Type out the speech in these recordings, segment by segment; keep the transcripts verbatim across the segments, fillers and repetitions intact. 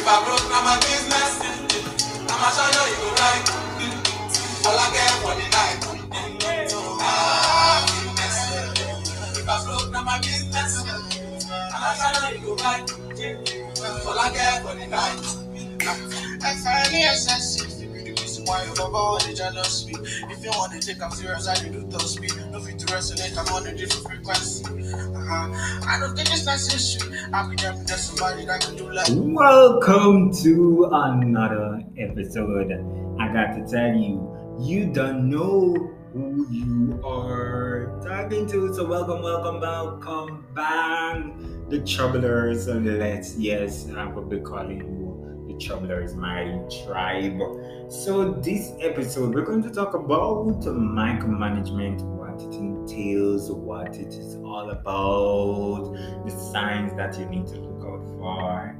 I broke, now my business. I'ma show you you go right. All I care for the night. Ah, business. If I broke, now my business. I'ma show you you go right. All I care for the night. I finally assess it. The reason why you love all the jealousy. If you want to take I'm serious, I do toss me. No fit to resonate, I'm on a different frequency. Uh-huh. I don't think it's necessary. I'll be jumping to somebody that can do like. Welcome to another episode. I got to tell you, you don't know who you are talking to. So welcome, welcome, welcome back, the troublers. Let's yes, I will be calling you the troublers, my tribe. So this episode, we're going to talk about micromanagement, what it entails, what it is all about, the signs that you need to look out for,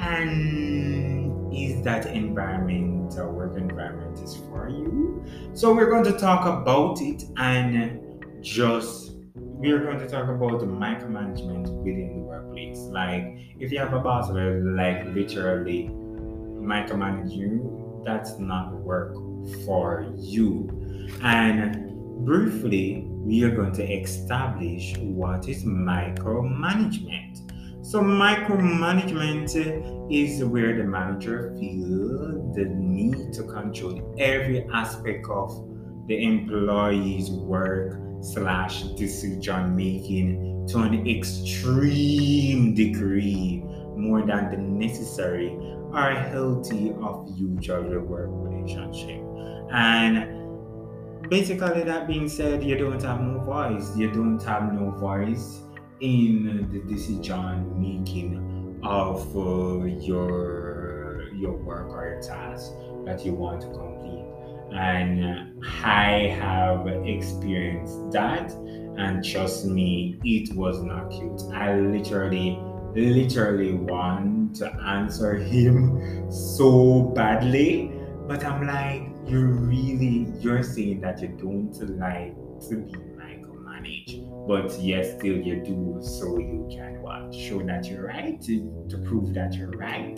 and is that environment or work environment is for you. So we're going to talk about it and just we're going to talk about the micromanagement within the workplace. Like if you have a boss who will like literally micromanage you, that's not work for you. And briefly, we are going to establish what is micromanagement. So micromanagement is where the manager feels the need to control every aspect of the employee's work slash decision making to an extreme degree, more than the necessary or healthy of usual work relationship. And basically, that being said, you don't have no voice. You don't have no voice in the decision making of uh, your your work or your task that you want to complete. And I have experienced that, and trust me, it was not cute. I literally, literally want to answer him so badly, but I'm like, you really, you're saying that you don't like to be micromanaged, but yes, still you do, so you can what? Show that you're right, to, to prove that you're right.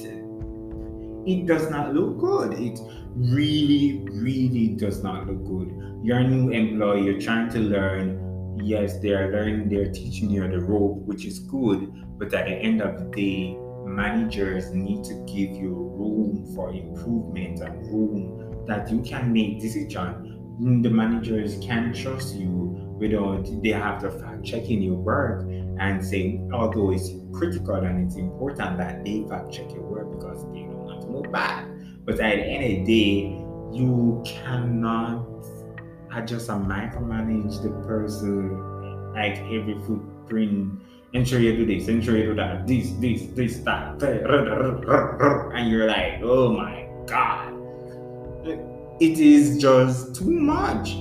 It does not look good. It really, really does not look good. You're a new employee, you're trying to learn. Yes, they are learning, they're teaching you the rope, which is good, but at the end of the day, managers need to give you room for improvement and room that you can make decision. The managers can trust you without they have to fact checking your work and say, although it's critical and it's important that they fact check your work because they don't want to look bad. But at the end of the day, you cannot adjust and micromanage the person like every footprint. Ensure you do this, ensure you do that, this, this, this, that, and you're like, oh my god, it is just too much.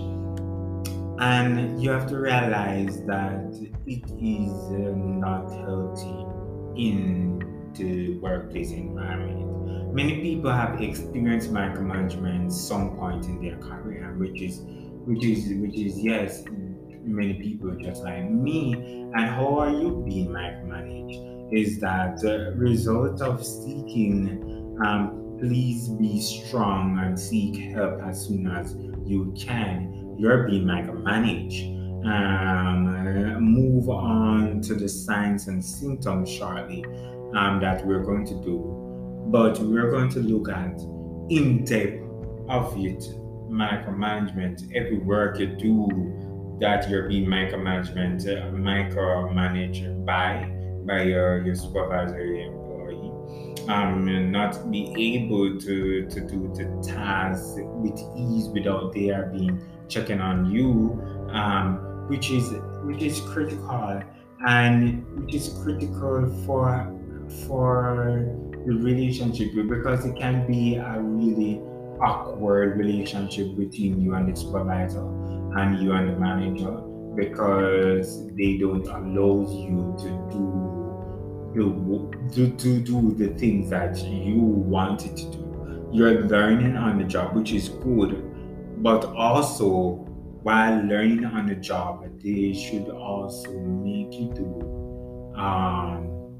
And you have to realize that it is uh, not healthy in the workplace environment. Many people have experienced micromanagement some point in their career, which is, which is, which is yes, many people just like me. And how are you being micromanaged? Is that the result of seeking, um, please be strong and seek help as soon as you can. You're being micromanaged. Um, uh, move on to the signs and symptoms shortly um, that we're going to do. But we're going to look at in depth of it, micromanagement, every work you do that you're being micromanagement, uh, micromanaged by by your, your supervisor, your employee, um, and not be able to, to do the task with ease without their being checking on you, um, which is which is critical, and which is critical for for the relationship because it can be a really awkward relationship between you and the supervisor and you and the manager because they don't allow you to do the to, to do the things that you wanted to do. You're learning on the job, which is good, but also while learning on the job, they should also make you do um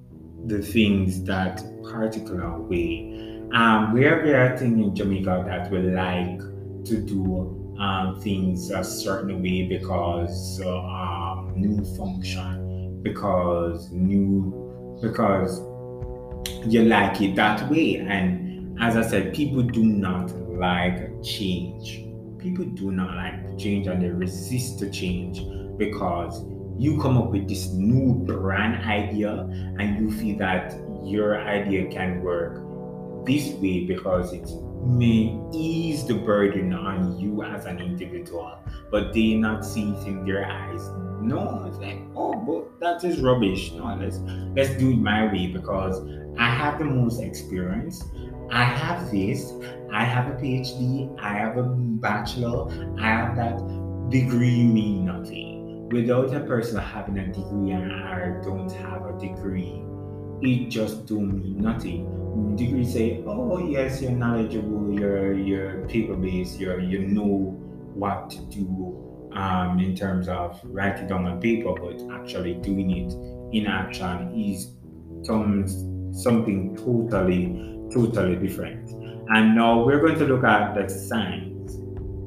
the things that particular way. Um, we are a thing in Jamaica that we like to do um, things a certain way because uh, um, new function, because new, because you like it that way. And as I said, people do not like change. People do not like change and they resist to change because you come up with this new brand idea and you feel that your idea can work this way because it may ease the burden on you as an individual, but they not see it in their eyes. No, it's like, oh, but that is rubbish. No, let's let's do it my way because I have the most experience. I have this. I have a PhD. I have a bachelor. I have that. Degree mean nothing. Without a person having a degree and I don't have a degree, it just don't mean nothing. Degree say, oh yes, you're knowledgeable, you're you're paper based, you're you know what to do um in terms of writing down on paper, but actually doing it in action is some something totally totally different. And now we're going to look at the signs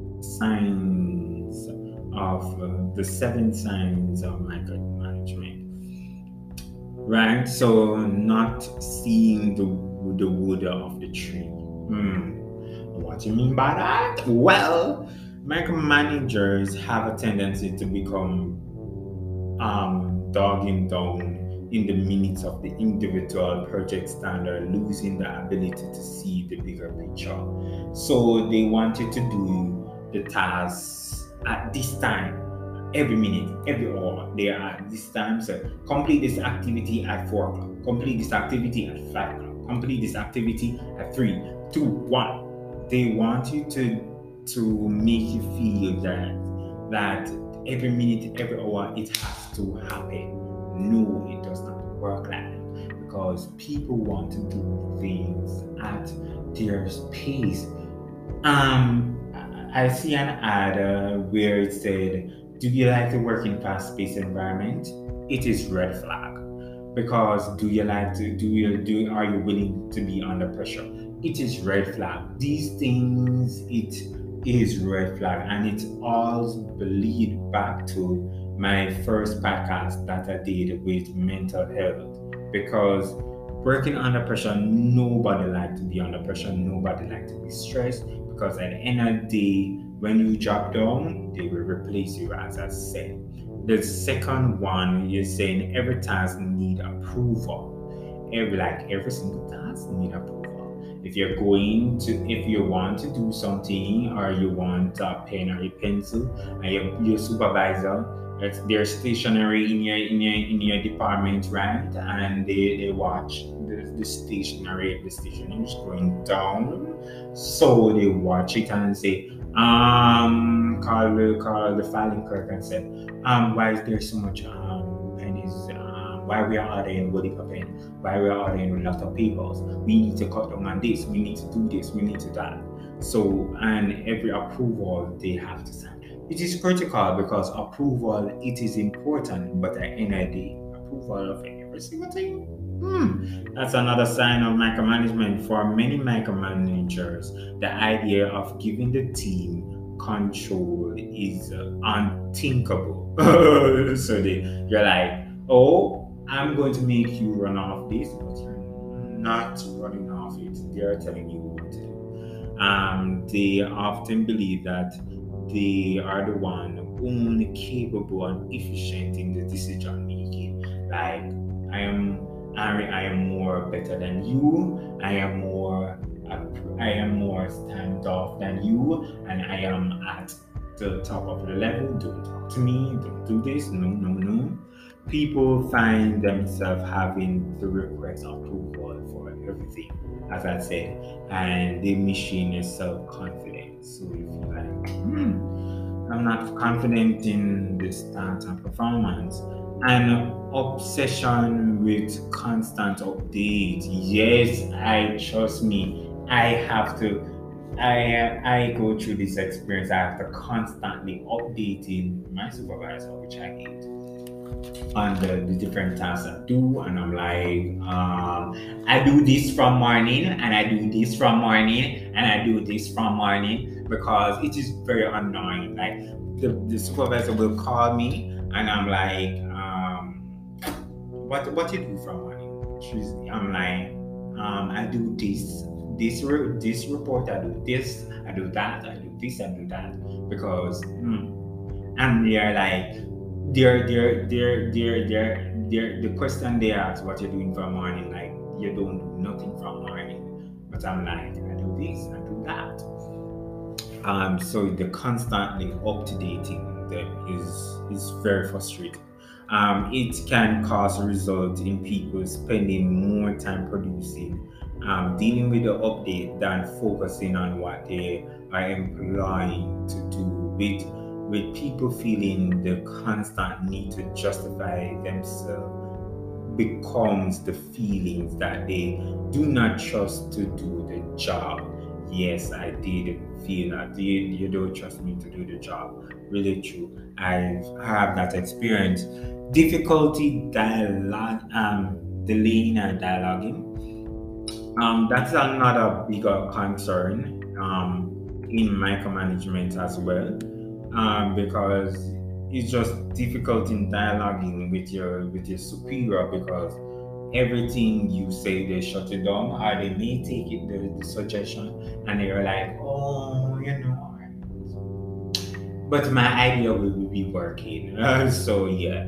signs of uh, the seven signs of micromanagement. Right? So not seeing the the wood of the tree. Hmm. What do you mean by that? Well, micromanagers have a tendency to become um, dogging down in the minutes of the individual project standard, losing the ability to see the bigger picture. So they want you to do the tasks at this time, every minute, every hour. They are at this time. So complete this activity at four o'clock. Complete this activity at five o'clock. Complete this activity at three, two, one. They want you to to make you feel that that every minute, every hour, it has to happen. No, it does not work like that because people want to do things at their pace. Um, I see an ad uh, where it said, "Do you like to work in fast-paced environment?" It is red flag because do you like to do you do are you willing to be under pressure? It is red flag. These things it is red flag, and it all lead back to my first podcast that I did with mental health because working under pressure, nobody like to be under pressure, nobody like to be stressed because at the end of the day, when you drop down, they will replace you, as I said. The second one is saying every task need approval. Every like every single task need approval. If you're going to, if you want to do something or you want a pen or a pencil, and your, your supervisor, it's, they're stationary in your in your in your department, right? And they, they watch the, the stationery, the stationery is going down, so they watch it and say, um, call the call the filing clerk and say, um, why is there so much um pennies? Um, why we are ordering body pen? Why we are ordering a lot of papers? We need to cut down on this. We need to do this. We need to that. So, and every approval they have to sign. It is critical because approval it is important, but at the end of the day, approval of every single thing. Hmm, that's another sign of micromanagement. For many micromanagers, the idea of giving the team control is uh, unthinkable. So they, you're like, oh, I'm going to make you run off this, but you're not running off it. They're telling you what to do. Um, they often believe that they are the one only capable and efficient in the decision making. Like, I am I, I am more better than you. I am more I am more stand off than you, and I am at the top of the level. Don't talk to me. Don't do this. No, no, no. People find themselves having to request approval for everything, as I said, and the machine is self-confidence. So if you like, hmm, I'm not confident in the stance and performance. An obsession with constant update. Yes, I trust me. I have to. I I go through this experience. I have to constantly updating my supervisor, which I hate. on the, the different tasks I do, and I'm like, um, I do this from morning, and I do this from morning, and I do this from morning because it is very annoying. Like the, the supervisor will call me, and I'm like, um, what what you do from morning? She's, I'm like, um, I do this this re- this report, I do this, I do that, I do this, I do that because, mm. and they're like, they're they're they're they're they're they're the question they ask what you're doing from morning, like you don't do nothing from morning, but I'm like, I do this, I do that. Um, so the constantly updating them is is very frustrating. Um, it can cause a result in people spending more time producing, um, dealing with the update than focusing on what they are employing to do. With with people feeling the constant need to justify themselves becomes the feelings that they do not trust to do the job. Yes, I did feel that you, you don't trust me to do the job. Really true. I have that experience. Difficulty dialogue, um, delaying and dialoguing. Um, that's another bigger concern um, in micromanagement as well, um, because it's just difficult in dialoguing with your with your superior because everything you say they shut it down or they may take it the, the suggestion and they're like, oh, you know, but my idea will be working. Uh, so yeah,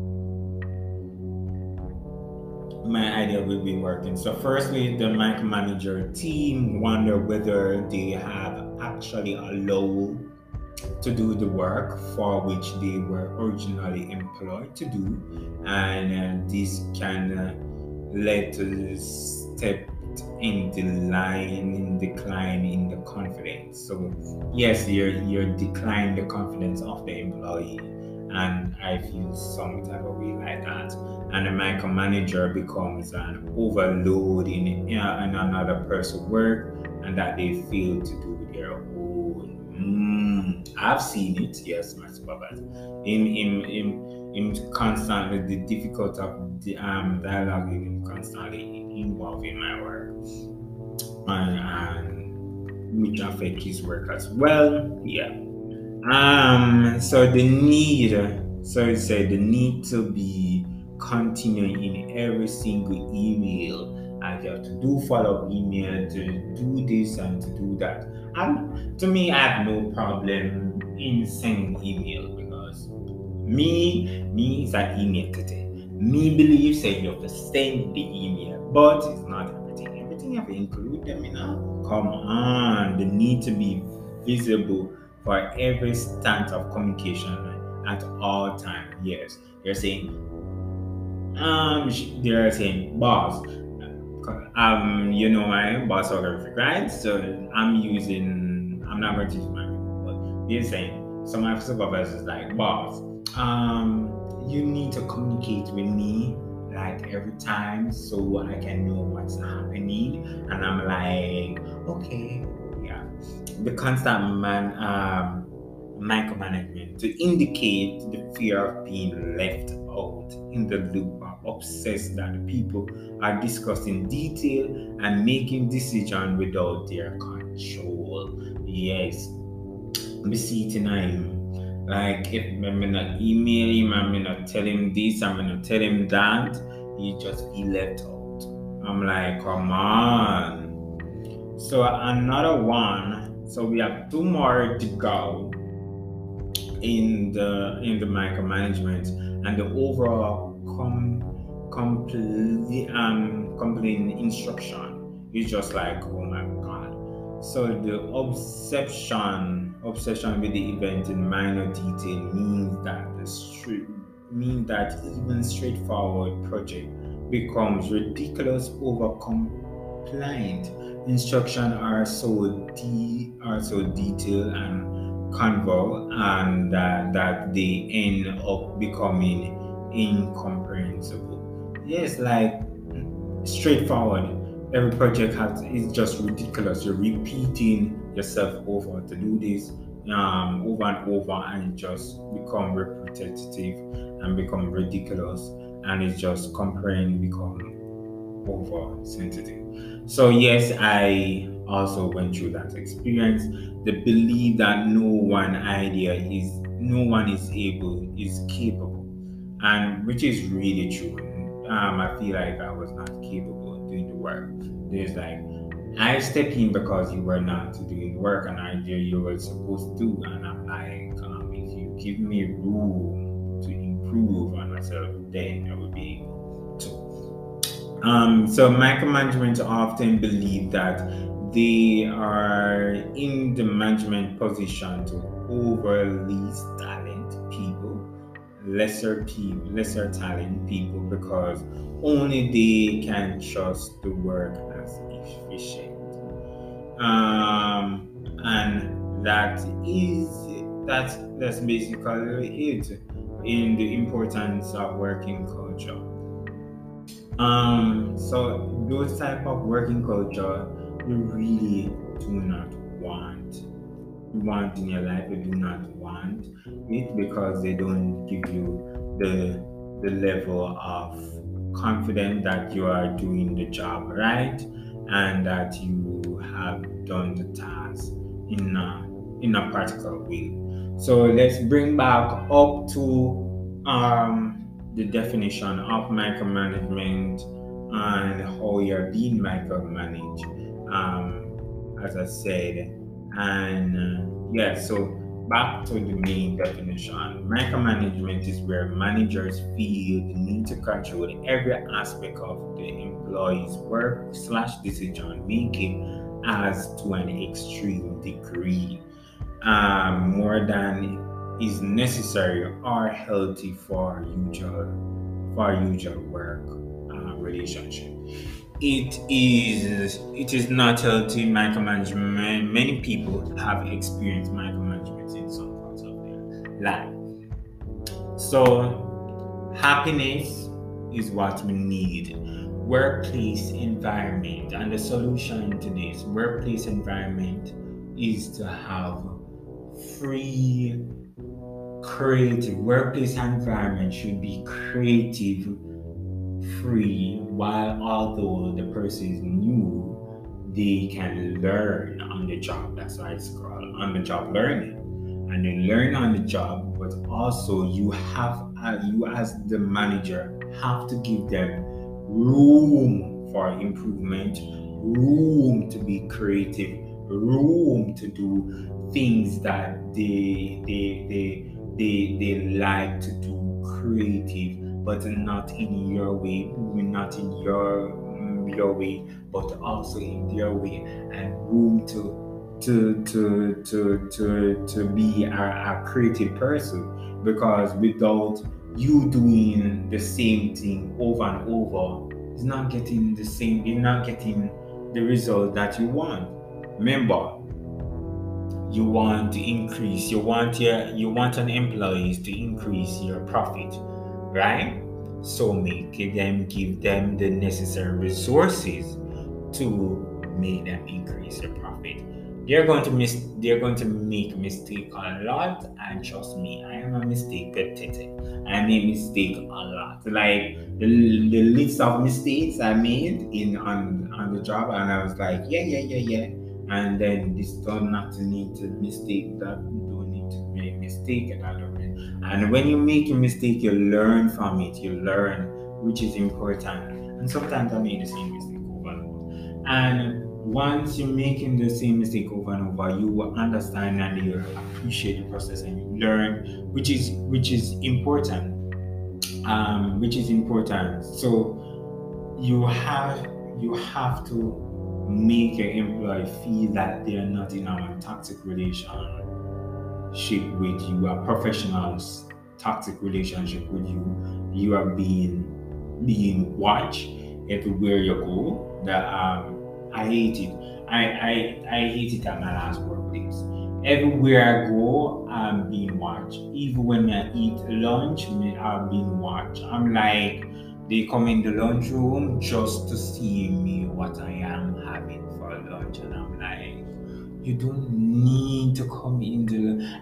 my idea will be working. So firstly, the micromanager team wonder whether they have actually allowed to do the work for which they were originally employed to do, and uh, this can uh, lead to step in the line in decline in the confidence. So yes, you're you're declining the confidence of the employee, and I feel some type of way like that. And the micromanager becomes an overload in, in another person's work, and that they fail to do their own. Mm, I've seen it, yes, my supervisor. In in in in constantly the difficult of the um dialoguing and constantly involved in my work, and, and which affect his work as well. Yeah. Um. So the need. So it said the need to be continuing in every single email. I have to do follow-up email, to do this and to do that. And to me, I have no problem in sending email because me, me is an email today. Me believes that you have to send the email, but it's not everything. Everything you have to include them, you know. Come on, the need to be visible for every stance of communication at all times. Yes, they're saying, um, they're saying, boss. Um, you know my boss horrific, right? So I'm using, I'm not going to use my, but they're saying, so my supervisor is like, boss, um, you need to communicate with me like every time so I can know what's happening. And I'm like, okay, yeah. The constant man, um, micromanagement to indicate the fear of being left out in the loop, are obsessed that the people are discussing detail and making decisions without their control. Yes, be sitting him. Like if I'm not email him, I'm not tell him this, I'm not tell him that, he just be left out. I'm like, come on. So another one. So we have two more to go in the in the micromanagement, and the overall com complete um complete instruction is just like, oh my god. So the obsession obsession with the event in minor detail means that the straight means that even straightforward project becomes ridiculous over compliant. Instructions are so de are so detailed and convo, and uh, that they end up becoming incomprehensible. Yes, like straightforward. Every project has is just ridiculous. You're repeating yourself over to do this, um, over and over, and it just become repetitive and become ridiculous, and it's just comparing become oversensitive. So yes, I also went through that experience. The belief that no one idea is no one is able is capable, and which is really true. Um, I feel like I was not capable of doing the work. There's like I step in because you were not doing the work and I did you were supposed to, and I'm like, um, if you give me room to improve on myself, then I will be able to. Um, so micromanagement often believe that they are in the management position to overly talent people, lesser people, lesser talent people, because only they can trust the work as efficient. Um, and that is that's that's basically it in the importance of working culture. Um, so those type of working culture you really do not want. You want in your life, you do not want it because they don't give you the the level of confidence that you are doing the job right and that you have done the task in a in a practical way. So let's bring back up to um the definition of micromanagement and how you're being micromanaged. Um, as I said, and uh, yeah, so back to the main definition. Micromanagement is where managers feel the need to control every aspect of the employee's work slash decision making as to an extreme degree, um, more than is necessary or healthy for usual for usual work uh, relationship. It is it is not healthy micromanagement. Many people have experienced micromanagement in some parts of their life. So happiness is what we need. Workplace environment, and the solution to this workplace environment is to have free creative workplace environment should be creative free, while although the person is new, they can learn on the job. That's why it's called on the job learning. And they learn on the job, but also you have uh, you as the manager have to give them room for improvement, room to be creative, room to do things that they they they they, they like to do creative, but not in your way, not in your your way, but also in their way, and room to to to to to to be a, a creative person. Because without you doing the same thing over and over, it's not getting the same. You're not getting the result that you want. Remember, you want to increase. You want your you want an employees to increase your profit, right? So make them give them the necessary resources to make them increase their profit. They're going to miss they're going to make mistake a lot, and trust me, I am a mistake petite. I made mistake a lot. Like the, the list of mistakes I made in on on the job, and I was like, yeah, yeah, yeah, yeah. And then this don't not to need to mistake that don't need to make mistake and I don't mean. And when you make a mistake, you learn from it. You learn, which is important. And sometimes I made the same mistake over and over. And once you're making the same mistake over and over, you will understand and you appreciate the process and you learn, which is which is important. Um, which is important. So you have you have to make your employee feel that they are not in a toxic relationship with you, a professional toxic relationship with you. You are being being watched everywhere you go. That um, I hate it. I, I I hate it at my last workplace. Everywhere I go, I'm being watched. Even when I eat lunch, I'm being watched. I'm like, they come in the lunchroom just to see me what I am having for lunch, and I'm like, you don't need to come in the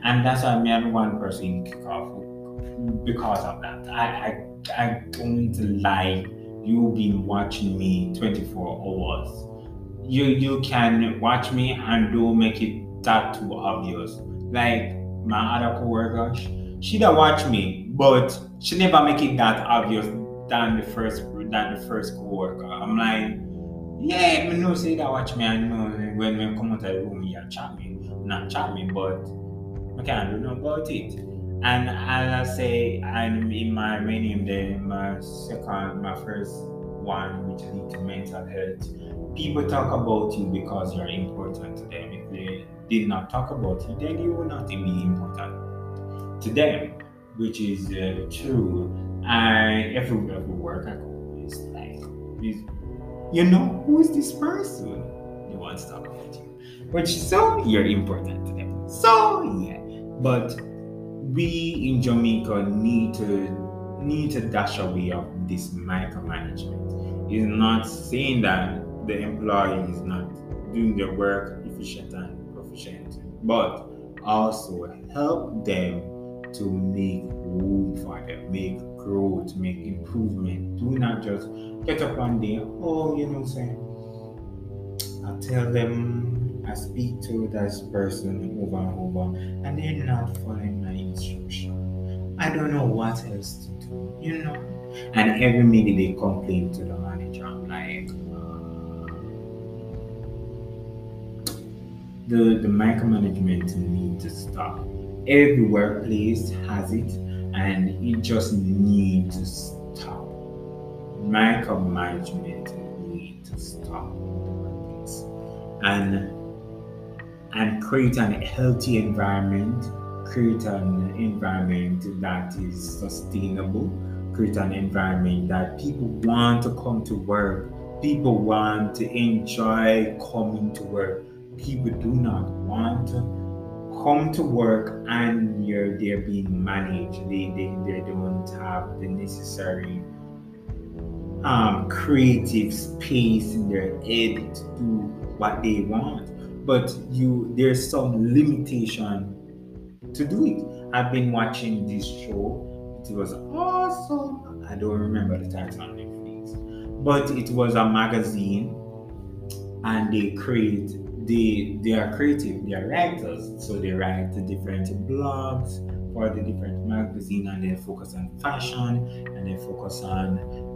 And that's why me and one person kick off because of that. I I, I don't lie. You've been watching me twenty-four hours. You you can watch me and don't make it that too obvious. Like my other coworker, she, she don't watch me, but she never make it that obvious than the first than the first coworker. I'm like, yeah, me know say that watch me. I know when me come out of the room, you chat me, not chat me, but I can't do nothing about it. And as I say, I'm in my reading the my second, my first one, which leads to mental health. People talk about you because you're important to them. If they did not talk about you, then you will not be important to them, which is uh, true. I every every work I go is like, is, you know, who is this person? They want to talk about you, which so you're important to them. So yeah, but we in Jamaica need to need to dash away of this micromanagement. It's not saying that the employee is not doing their work efficient and proficient, but also help them to make room for them, make growth, make improvement. Do not just get up one day, oh, you know what I'm saying? I tell them, I speak to this person over and over, and they're not following my instruction. I don't know what else to do, you know? And every minute they complain to the manager. I'm like, the, the micromanagement needs to stop. Every workplace has it, and it just needs to stop. Micromanagement needs to stop in the workplace. And and create an healthy environment, create an environment that is sustainable, create an environment that people want to come to work, people want to enjoy coming to work. People do not want to come to work and you're they're being managed. They they, they don't have the necessary um, creative space in their head to do what they want. But you there's some limitation to do it. I've been watching this show. It was awesome. I don't remember the title on Netflix, but it was a magazine, and they create they they are creative. They are writers, so they write the different blogs for the different magazine, and they focus on fashion, and they focus on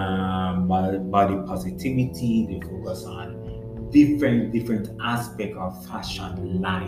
um, body positivity. They focus on different different aspect of fashion life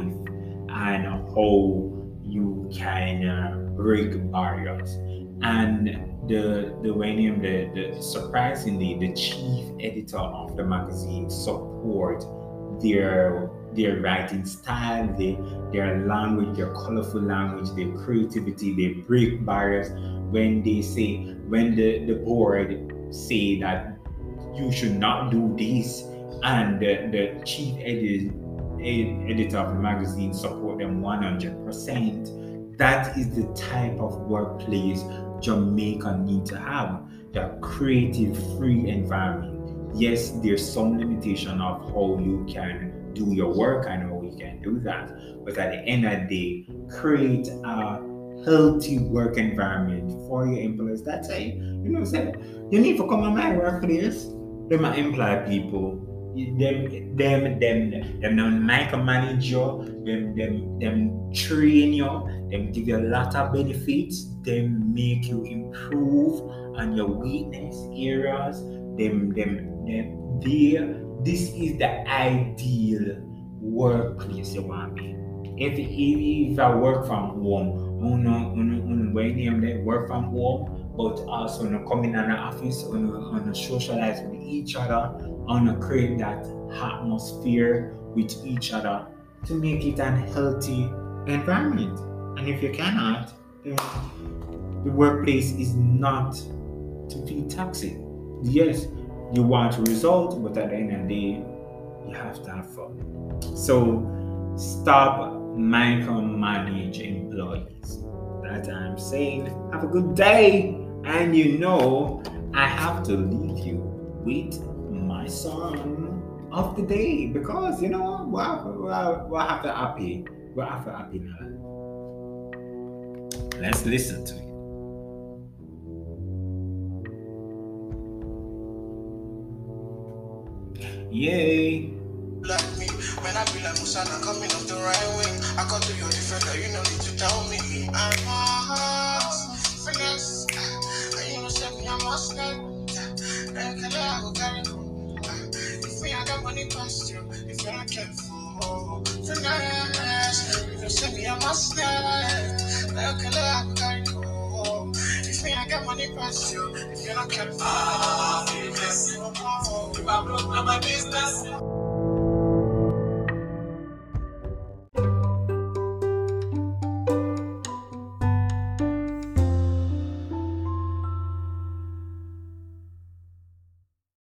and how you can uh, break barriers. And the the when him the, the surprisingly the chief editor of the magazine support their their writing style, their their language, their colorful language, their creativity. They break barriers when they say when the, the board say that you should not do this, and the, the chief edit, ed, editor of the magazine support them one hundred percent. That is the type of workplace Jamaica need to have, the creative, free environment. Yes, there's some limitation of how you can do your work and how you can do that, but at the end of the day, create a healthy work environment for your employees. That's it. You know what I'm saying? You need to come on my workplace. They might employ people. Them, them, them, them, them micromanage you, them, them, them train you, them give you a lot of benefits, them make you improve on your weakness areas, them, them, them, they, this is the ideal workplace you want to be. If, if, if I work from home, uno, uno, uno, when they work from home, but also uno come in an office, uno, uno socialize with each other, uno create that atmosphere with each other to make it an healthy environment. And if you cannot, then the workplace is not to be toxic. Yes, you want a result, but at the end of the day, you have to have fun. So stop micromanage employees. That I'm saying, have a good day. And you know, I have to leave you with my song of the day, because you know what, what, what have to happy, what have to happy now. Let's listen to it. Yay! Like me, when I be like Musana coming off the right wing, I got to your defender, you no need to tell me. I'm a finesse, and you know, send me a must let. Then can I go carry home? If me, I got money past you, if you're not careful, finesse, if you send me a must let. Then can I go carry home? If me, I got money past you, if you're not careful, ah, finesse, if I broke, now my business.